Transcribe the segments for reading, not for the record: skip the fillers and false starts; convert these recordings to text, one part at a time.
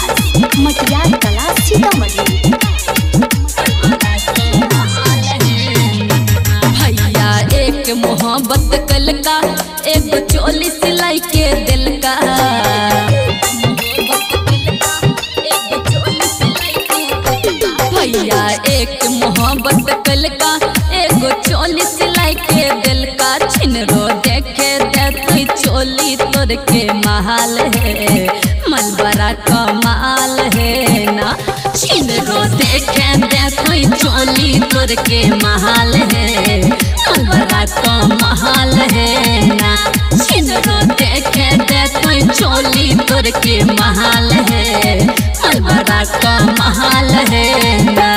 विकास मटियार कला सीतामढ़ी। भैया एक मोहब्बत कल का एक चोली सिलाई के दिल का। भैया एक मोहब्बत कल का एक चोली सिलाई के दिल का। छिनरो देखे देती चोली तोर के महल है मन बड़ा कमाल है ना। छिनरो देखे देती चोली तोर के महल है मन बड़ा कमाल है ना। छिनरो देखे देती चोली तोर के महल है मन बड़ा कमाल है ना।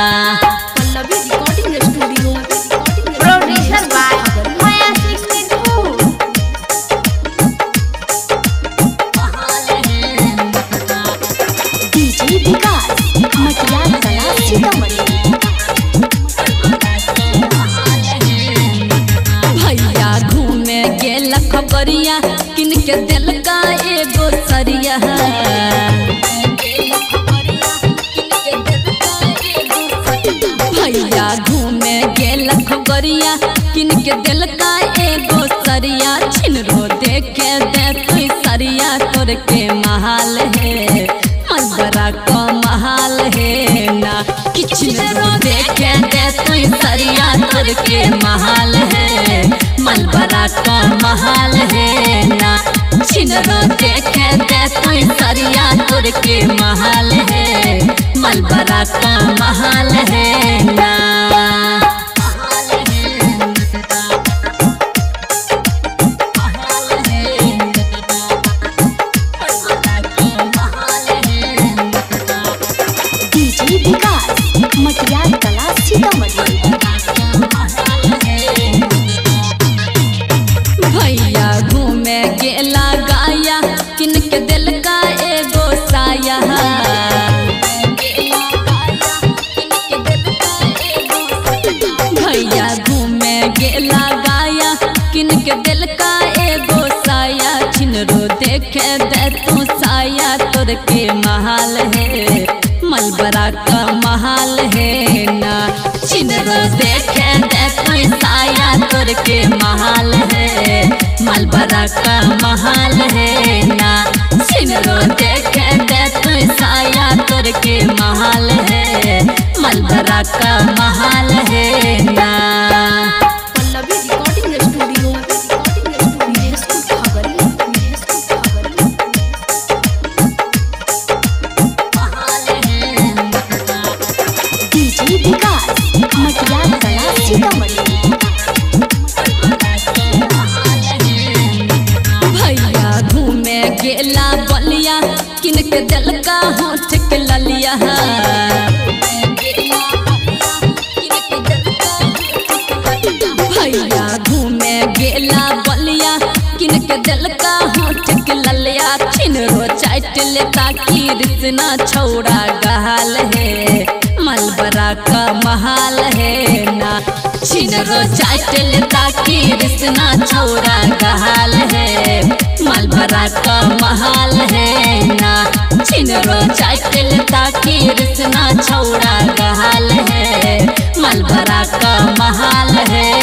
विकास मटियार कला सीतामढ़ी। भैया घूमे गेल खबरिया किन के दिल का एगो सरिया। भैया घूमे गेल खबरिया किन के दिल का एगो सरिया। छिनरो देखे देती सरिया तोर के महल है मन बड़ा कमाल है ना। छिनरो देखे देती सरिया तोर के महल है मन बड़ा कमाल है ना। छिनरो देखे देती सरिया तोर के महल है मन बड़ा कमाल है ना। विकास मटियार कला सीतामढ़ी। भैया घूमे गेला गाया किन के दिल का एगो साया। भैया घूमे गेला गाया किन के दिल का एगो साया। छिनरो देखे दे तू साया तोर के महल है मन बड़ा कमाल है ना। छिनरो देखे दे तू साया तोर के महल है मन बड़ा कमाल है ना। छिनरो देखे दे तू साया तोर के महल है मन बड़ा कमाल है ना। विकास मटियार कला सीतामढ़ी। भैया घूमे गेला बलिया किन के दिल का होठ के ललिया। भैया घूमे गेला बलिया किन के दिल का होठ के ललिया। छिनरो चाट लेता की रिसना छौड़ा गहाल है मन बड़ा कमाल है ना। छिनरो चाट लेता की रिसना छौड़ा गहाल है मन बड़ा कमाल है ना। छिनरो चाट लेता की रिसना छौड़ा गहाल है मन बड़ा कमाल है